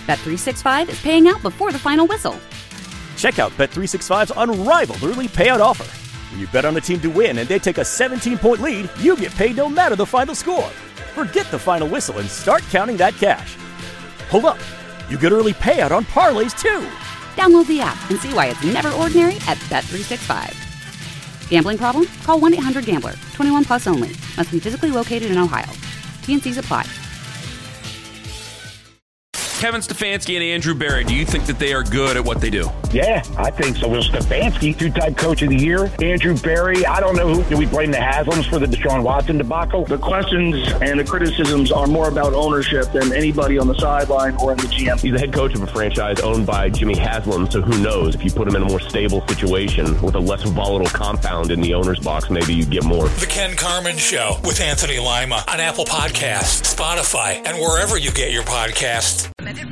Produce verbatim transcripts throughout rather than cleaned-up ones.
Bet three sixty-five is paying out before the final whistle. Check out Bet three sixty-five's unrivaled early payout offer. When you bet on a team to win and they take a seventeen-point lead, you get paid no matter the final score. Forget the final whistle and start counting that cash. Hold up. You get early payout on parlays, too. Download the app and see why it's never ordinary at Bet three sixty-five. Gambling problem? Call one eight hundred gambler. twenty-one plus only. Must be physically located in Ohio. T N Cs apply. Kevin Stefanski and Andrew Berry, do you think that they are good at what they do? Yeah, I think so. Well, Stefanski, two-time coach of the year. Andrew Berry, I don't know who. Do we blame the Haslams for the Deshaun Watson debacle? The questions and the criticisms are more about ownership than anybody on the sideline or in the G M. He's the head coach of a franchise owned by Jimmy Haslam, so who knows? If you put him in a more stable situation with a less volatile compound in the owner's box, maybe you get more. The Ken Carman Show with Anthony Lima on Apple Podcasts, Spotify, and wherever you get your podcasts.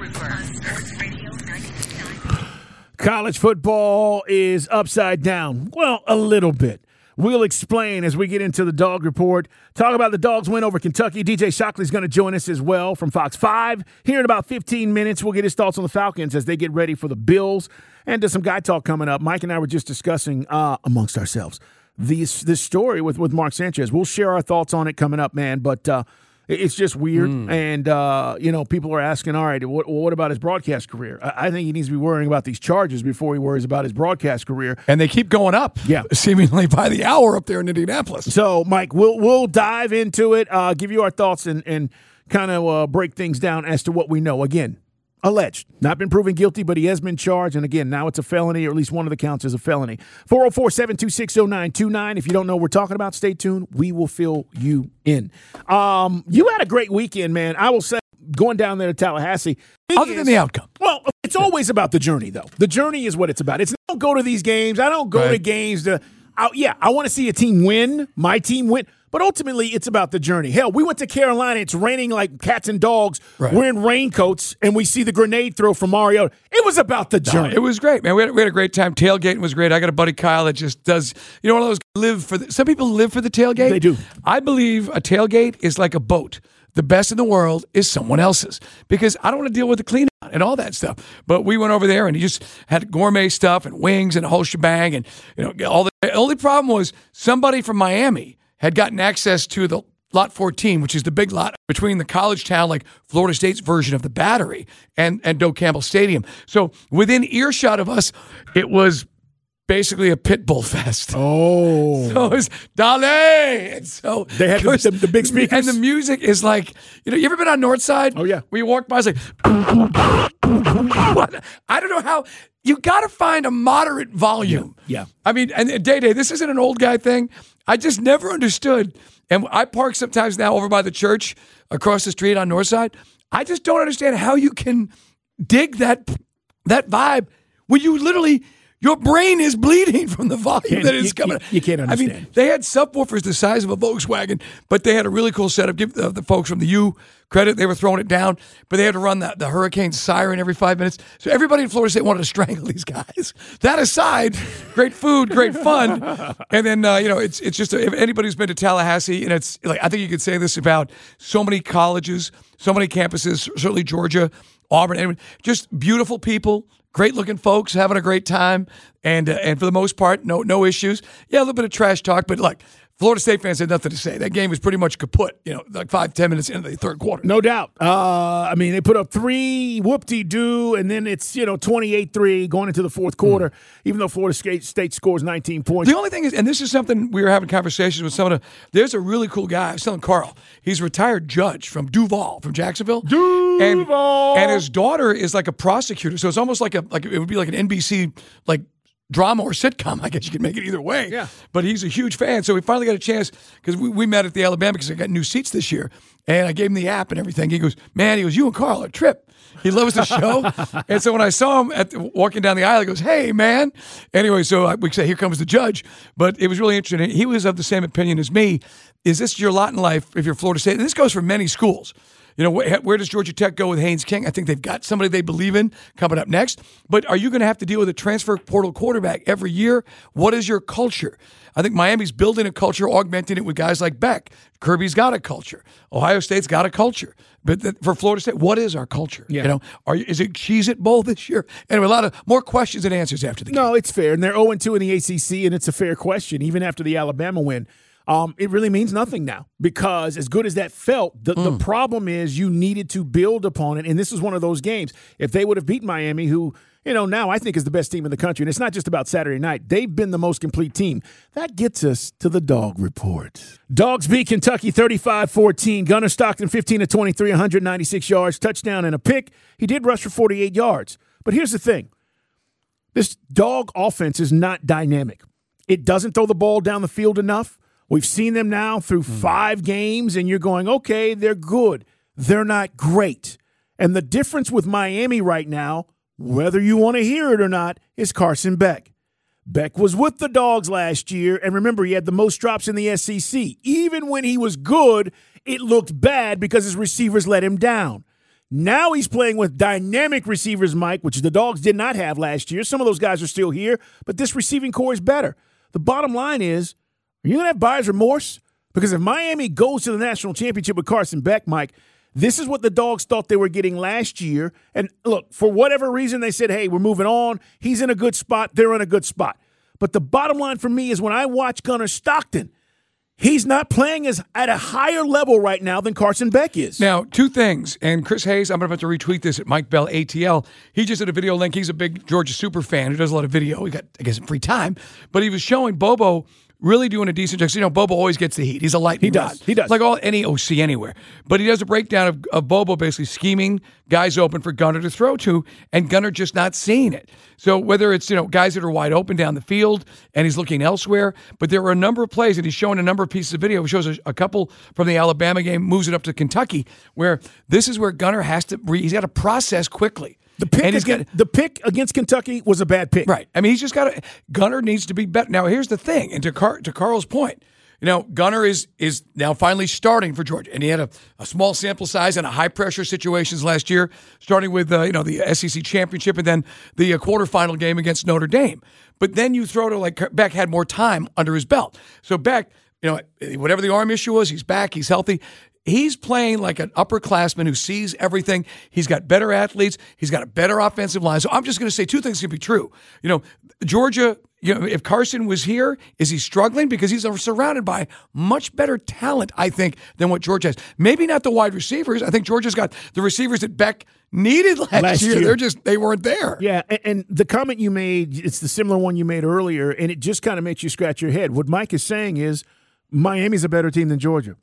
College football is upside down. Well, a little bit. We'll explain as we get into the Dog Report. Talk about the Dogs' win over Kentucky. D J Shockley's going to join us as well from Fox five. Here in about fifteen minutes, we'll get his thoughts on the Falcons as they get ready for the Bills. And there's some guy talk coming up. Mike and I were just discussing uh, amongst ourselves these, this story with, with Mark Sanchez. We'll share our thoughts on it coming up, man. But uh, it's just weird. Mm. And, uh, you know, people are asking, all right, what, what about his broadcast career? I, I think he needs to be worrying about these charges before he worries about his broadcast career. And they keep going up, yeah, seemingly by the hour up there in Indianapolis. So, Mike, we'll we'll dive into it, uh, give you our thoughts, and, and kind of uh, break things down as to what we know. Again, alleged. Not been proven guilty, but he has been charged. And, again, now it's a felony, or at least one of the counts is a felony. four oh four, seven two six, oh nine two nine. If you don't know what we're talking about, stay tuned. We will fill you in. Um, you had a great weekend, man. I will say, going down there to Tallahassee. Other than the outcome. Well, it's always about the journey, though. The journey is what it's about. It's I don't go to these games. I don't go right. to games to I, – yeah, I want to see a team win, my team win. But ultimately, it's about the journey. Hell, we went to Carolina. It's raining like cats and dogs. Right. We're in raincoats, and we see the grenade throw from Mario. It was about the journey. No, it was great, man. We had, we had a great time. Tailgating was great. I got a buddy, Kyle, that just does – you know, one of those live for the, – some people live for the tailgate. They do. I believe a tailgate is like a boat. The best in the world is someone else's because I don't want to deal with the cleanup and all that stuff. But we went over there and he just had gourmet stuff and wings and a whole shebang. And, you know, all the, the only problem was somebody from Miami had gotten access to the Lot fourteen, which is the big lot between the college town, like Florida State's version of the Battery, and, and Doak Campbell Stadium. So within earshot of us, it was basically a pit bull fest. Oh. So it was Dale. And so they had the, the, the big speakers. And the music is like, you know, you ever been on Northside? Oh, yeah. Where you walk by, it's like, I don't know how, you got to find a moderate volume. Yeah. yeah. I mean, and Day Day, this isn't an old guy thing. I just never understood. And I park sometimes now over by the church across the street on Northside. I just don't understand how you can dig that that vibe when you literally, your brain is bleeding from the volume that is you, coming. You, you can't understand. I mean, they had subwoofers the size of a Volkswagen, but they had a really cool setup. Give the, the folks from the U credit. They were throwing it down, but they had to run the, the hurricane siren every five minutes. So everybody in Florida State wanted to strangle these guys. That aside, great food, great fun. And then, uh, you know, it's it's just, a, if anybody's been to Tallahassee, and it's like, I think you could say this about so many colleges, so many campuses, certainly Georgia, Auburn, and just beautiful people, great-looking folks having a great time, and uh, and for the most part, no no issues. Yeah, a little bit of trash talk, but look, Florida State fans had nothing to say. That game was pretty much kaput, you know, like five, ten minutes into the third quarter. No doubt. Uh, I mean, they put up three, whoop-de-doo, and then it's, you know, twenty-eight three going into the fourth quarter, mm. even though Florida State, State scores nineteen points. The only thing is, and this is something we were having conversations with some of the, there's a really cool guy, I was telling Carl, he's a retired judge from Duval, from Jacksonville. Duval! And, and his daughter is like a prosecutor, so it's almost like a, like it would be like an N B C, like, drama or sitcom. I guess you could make it either way. Yeah. But he's a huge fan. So we finally got a chance because we, we met at the Alabama because I got new seats this year. And I gave him the app and everything. He goes, man, he goes, you and Carl are a trip. He loves the show. And so when I saw him at the, walking down the aisle, he goes, hey, man. Anyway, so I, we say, here comes the judge. But it was really interesting. He was of the same opinion as me. Is this your lot in life if you're Florida State? And this goes for many schools. You know, wh- where does Georgia Tech go with Haynes King? I think they've got somebody they believe in coming up next. But are you going to have to deal with a transfer portal quarterback every year? What is your culture? I think Miami's building a culture, augmenting it with guys like Beck. Kirby's got a culture. Ohio State's got a culture. But the, for Florida State, what is our culture? Yeah. You know, are you, is it Cheez-It Bowl this year? Anyway, a lot of more questions than answers after the game. No, it's fair. And they're oh and two in the A C C, and it's a fair question, even after the Alabama win. Um, it really means nothing now because as good as that felt, the, mm. the problem is you needed to build upon it, and this is one of those games. If they would have beat Miami, who, you know, now I think is the best team in the country, and it's not just about Saturday night. They've been the most complete team. That gets us to the Dog Report. Dogs beat Kentucky thirty-five fourteen. Gunnar Stockton fifteen to twenty-three, one hundred ninety-six yards, touchdown and a pick. He did rush for forty-eight yards. But here's the thing. This Dog offense is not dynamic. It doesn't throw the ball down the field enough. We've seen them now through five games, and you're going, okay, they're good. They're not great. And the difference with Miami right now, whether you want to hear it or not, is Carson Beck. Beck was with the Dogs last year, and remember, he had the most drops in the S E C. Even when he was good, it looked bad because his receivers let him down. Now he's playing with dynamic receivers, Mike, which the Dogs did not have last year. Some of those guys are still here, but this receiving core is better. The bottom line is, are you going to have buyer's remorse? Because if Miami goes to the national championship with Carson Beck, Mike, this is what the Dogs thought they were getting last year. And look, for whatever reason, they said, hey, we're moving on. He's in a good spot. They're in a good spot. But the bottom line for me is when I watch Gunnar Stockton, he's not playing as at a higher level right now than Carson Beck is. Now, two things. And Chris Hayes, I'm about to retweet this at Mike Bell A T L. He just did a video link. He's a big Georgia super fan who does a lot of video. He got, I guess, free time. But he was showing Bobo really doing a decent job. You know, Bobo always gets the heat. He's a lightning He does. rod. He does. It's like all any O C anywhere. But he does a breakdown of, of Bobo basically scheming guys open for Gunnar to throw to, and Gunnar just not seeing it. So whether it's, you know, guys that are wide open down the field and he's looking elsewhere, but there were a number of plays, and he's showing a number of pieces of video. He shows a, a couple from the Alabama game, moves it up to Kentucky, where this is where Gunnar has to, he's got to process quickly. The pick, and he's against, got, the pick against Kentucky was a bad pick. Right. I mean, he's just got to – Gunnar needs to be better. Now, here's the thing, and to Car, to Carl's point, you know, Gunnar is is now finally starting for Georgia, and he had a, a small sample size and a high-pressure situations last year, starting with, uh, you know, the S E C championship and then the uh, quarterfinal game against Notre Dame. But then you throw to, like, Beck had more time under his belt. So Beck, you know, whatever the arm issue was, he's back, he's healthy. He's playing like an upperclassman who sees everything. He's got better athletes. He's got a better offensive line. So I'm just going to say two things can be true. You know, Georgia, you know, if Carson was here, is he struggling? Because he's surrounded by much better talent, I think, than what Georgia has. Maybe not the wide receivers. I think Georgia's got the receivers that Beck needed last, last year. year. They're just, they weren't there. Yeah, and, and the comment you made, it's the similar one you made earlier, and it just kind of makes you scratch your head. What Mike is saying is Miami's a better team than Georgia.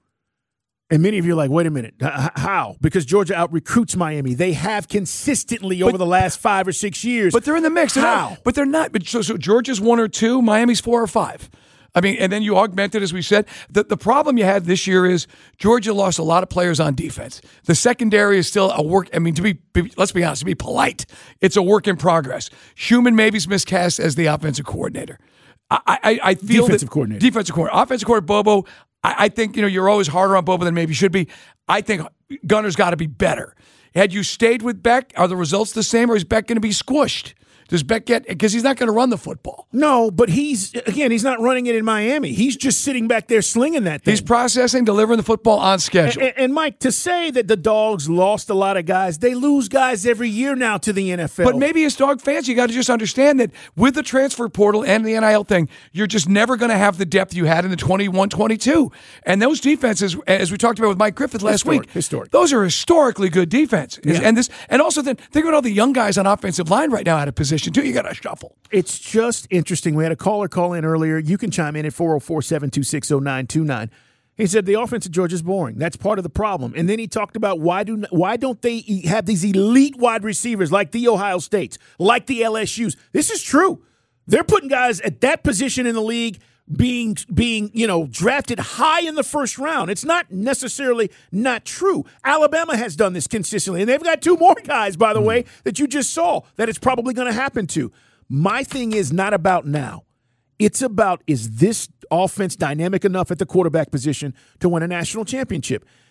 And many of you are like, wait a minute, H- how? Because Georgia out-recruits Miami. They have consistently over but, the last five or six years. But they're in the mix. They're how? Not, but they're not. But so, so Georgia's one or two, Miami's four or five. I mean, and then you augment it, as we said. The, the problem you had this year is Georgia lost a lot of players on defense. The secondary is still a work. I mean, to be, be let's be honest, to be polite, it's a work in progress. Schumann maybe's miscast as the offensive coordinator. I, I, I feel defensive that, coordinator. Defensive coordinator. Offensive coordinator, Bobo. I, I think, you know, you're always harder on Bobo than maybe you should be. I think Gunnar's got to be better. Had you stayed with Beck, are the results the same, or is Beck going to be squished? Does Beck get – because he's not going to run the football. No, but he's – again, he's not running it in Miami. He's just sitting back there slinging that thing. He's processing, delivering the football on schedule. And, and, and, Mike, to say that the Dogs lost a lot of guys, they lose guys every year now to the N F L. But maybe as Dog fans, you got to just understand that with the transfer portal and the N I L thing, you're just never going to have the depth you had in the twenty-one twenty-two. And those defenses, as we talked about with Mike Griffith last historic, week, historic. those are historically good defenses. Yeah. And this, and also then think about all the young guys on offensive line right now out of position too. You got to shuffle. It's just interesting. We had a caller call in earlier. You can chime in at four oh four, seven two six, oh nine two nine. He said the offense of Georgia is boring. That's part of the problem. And then he talked about why do why don't they have these elite wide receivers like the Ohio States, like the L S Us? This is true. They're putting guys at that position in the league being being, you know, drafted high in the first round. It's not necessarily not true. Alabama has done this consistently, and they've got two more guys, by the way, that you just saw that it's probably going to happen to. My thing is not about now. It's about, is this offense dynamic enough at the quarterback position to win a national championship?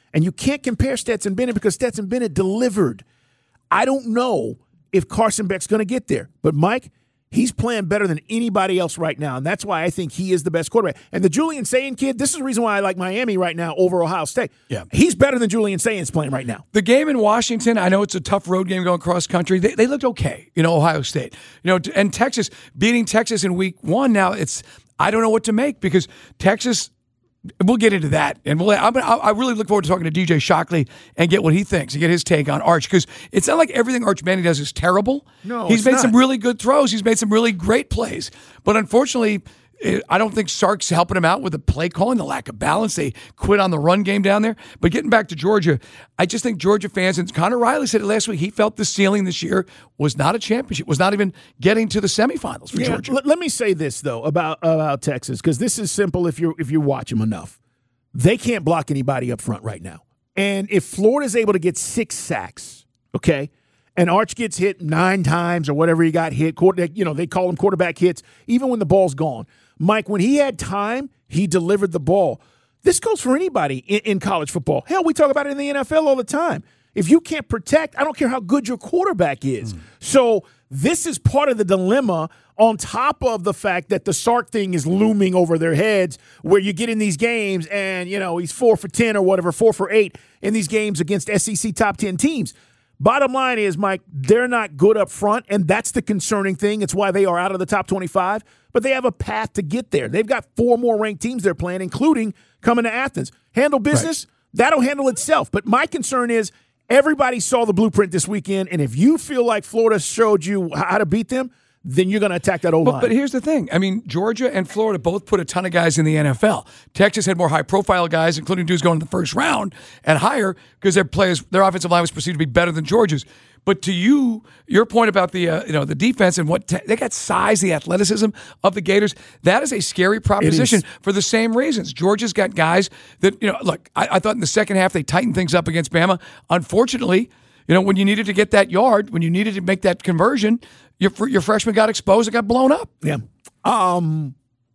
And you can't compare Stetson Bennett because Stetson Bennett delivered. I don't know if Carson Beck's going to get there. But, Mike, he's playing better than anybody else right now, and that's why I think he is the best quarterback. And the Julian Sayin kid, this is the reason why I like Miami right now over Ohio State. Yeah. He's better than Julian Sayin's playing right now. The game in Washington, I know it's a tough road game going cross country. They, they looked okay, you know, Ohio State. You know, and Texas, beating Texas in week one now, it's I don't know what to make because Texas – we'll get into that, and we'll. I'm, I really look forward to talking to D J Shockley and get what he thinks and get his take on Arch because it's not like everything Arch Manning does is terrible. No, he's it's made not. some really good throws. He's made some really great plays, but unfortunately, I don't think Sark's helping him out with the play calling, the lack of balance. They quit on the run game down there. But getting back to Georgia, I just think Georgia fans, and Connor Riley said it last week, he felt the ceiling this year was not a championship, was not even getting to the semifinals for yeah, Georgia. L- let me say this though about about Texas because this is simple if you if you watch them enough. They can't block anybody up front right now. And if Florida's able to get six sacks, okay, and Arch gets hit nine times or whatever he got hit, quarter, you know, they call them quarterback hits, even when the ball's gone. Mike, when he had time, he delivered the ball. This goes for anybody in, in college football. Hell, we talk about it in the N F L all the time. If you can't protect, I don't care how good your quarterback is. Mm. So this is part of the dilemma on top of the fact that the Sark thing is looming over their heads where you get in these games and, you know, he's four for ten or whatever, four for eight in these games against S E C top ten teams. Bottom line is, Mike, they're not good up front, and that's the concerning thing. It's why they are out of the top twenty-five, but they have a path to get there. They've got four more ranked teams they're playing, including coming to Athens. Handle business, right. That'll handle itself. But my concern is everybody saw the blueprint this weekend, and if you feel like Florida showed you how to beat them, then you're going to attack that O-line. But, but here's the thing. I mean, Georgia and Florida both put a ton of guys in the N F L. Texas had more high-profile guys, including dudes going in the first round and higher because their players, their offensive line was perceived to be better than Georgia's. But to you, your point about the uh, you know the defense and what te- they got size, the athleticism of the Gators, that is a scary proposition for the same reasons. Georgia's got guys that, you know, look, I, I thought in the second half they tightened things up against Bama. Unfortunately, you know, when you needed to get that yard, when you needed to make that conversion, your your freshman got exposed and got blown up. Yeah. Um,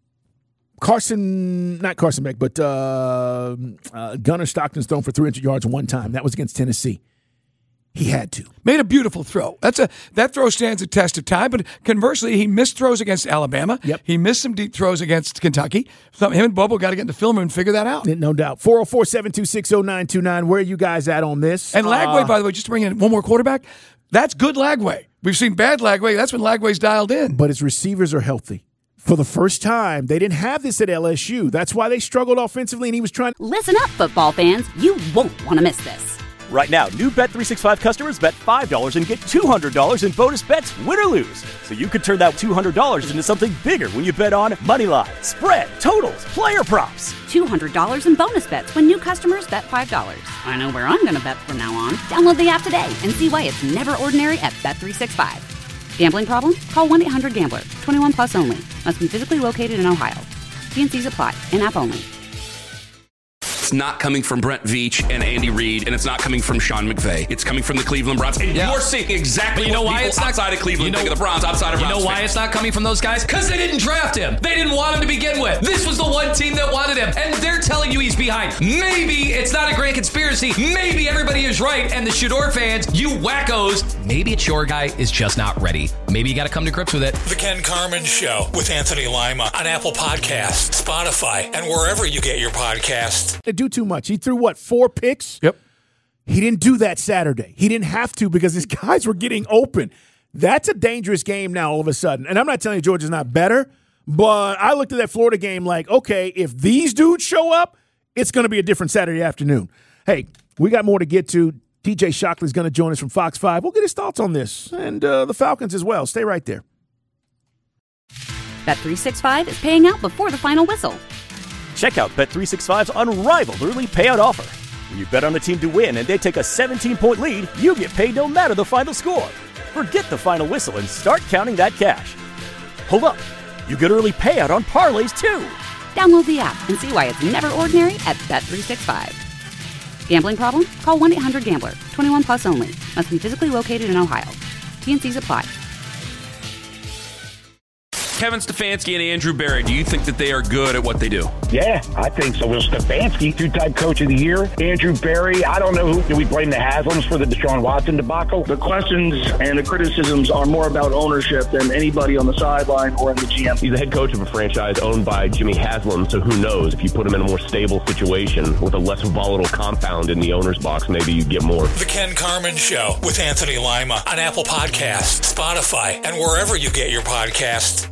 Carson, not Carson Beck, but uh, uh, Gunnar Stockton's thrown for three hundred yards one time. That was against Tennessee. He had to. Made a beautiful throw. That's a that throw stands a test of time. But conversely, he missed throws against Alabama. Yep. He missed some deep throws against Kentucky. So him and Bobo got to get in the film and figure that out. No doubt. four oh four, seven two six, oh nine two nine. Where are you guys at on this? And Lagway, uh, by the way, just to bring in one more quarterback, that's good Lagway. We've seen bad Lagway. That's when Lagway's dialed in. But his receivers are healthy. For the first time, they didn't have this at L S U. That's why they struggled offensively, and he was trying. Listen up, football fans. You won't want to miss this. Right now, new Bet three sixty-five customers bet five dollars and get two hundred dollars in bonus bets, win or lose. So you could turn that two hundred dollars into something bigger when you bet on money line, spread, totals, player props. two hundred dollars in bonus bets when new customers bet five dollars. I know where I'm going to bet from now on. Download the app today and see why it's never ordinary at Bet three sixty-five. Gambling problem? Call one eight hundred gambler. twenty-one plus only. Must be physically located in Ohio. T and C's apply. In-app only. It's not coming from Brent Veach and Andy Reid, and it's not coming from Sean McVay. It's coming from the Cleveland Browns. And yeah. You're seeing exactly but you know what why people it's not, outside of Cleveland you know, think of the Browns, outside of You Browns know why fans. it's not coming from those guys? Because they didn't draft him. They didn't want him to begin with. This was the one team that wanted him, and they're telling you he's behind. Maybe it's not a grand conspiracy. Maybe everybody is right, and the Shador fans, you wackos, maybe it's your guy is just not ready. Maybe you got to come to grips with it. The Ken Carman Show with Anthony Lima on Apple Podcasts, Spotify, and wherever you get your podcasts. They do too much. He threw, what, four picks? Yep. He didn't do that Saturday. He didn't have to because his guys were getting open. That's a dangerous game now all of a sudden. And I'm not telling you Georgia's not better, but I looked at that Florida game like, okay, if these dudes show up, it's going to be a different Saturday afternoon. Hey, we got more to get to. D J Shockley's going to join us from Fox five. We'll get his thoughts on this and uh, the Falcons as well. Stay right there. Bet three sixty-five is paying out before the final whistle. Check out Bet three sixty-five's unrivaled early payout offer. When you bet on a team to win and they take a seventeen-point lead, you get paid no matter the final score. Forget the final whistle and start counting that cash. Hold up. You get early payout on parlays, too. Download the app and see why it's never ordinary at Bet three sixty-five. Gambling problem? Call one eight hundred gambler. twenty-one plus only. Must be physically located in Ohio. T and C's apply. Kevin Stefanski and Andrew Berry, do you think that they are good at what they do? Yeah, I think so. Will Stefanski, two-time coach of the year. Andrew Berry, I don't know who. Do we blame the Haslams for the Deshaun Watson debacle? The questions and the criticisms are more about ownership than anybody on the sideline or in the G M. He's the head coach of a franchise owned by Jimmy Haslam, so who knows? If you put him in a more stable situation with a less volatile compound in the owner's box, maybe you get more. The Ken Carman Show with Anthony Lima on Apple Podcasts, Spotify, and wherever you get your podcasts.